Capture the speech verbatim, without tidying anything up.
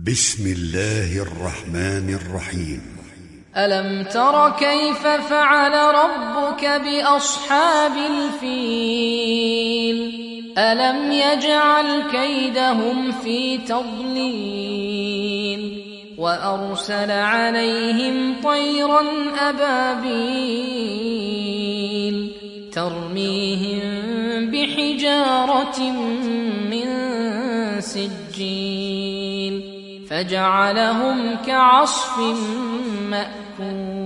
بسم الله الرحمن الرحيم. ألم تر كيف فعل ربك بأصحاب الفيل ألم يجعل كيدهم في تضليل وأرسل عليهم طيرا أبابيل ترميهم بحجارة من سجيل فجعلهم كعصف مأكول.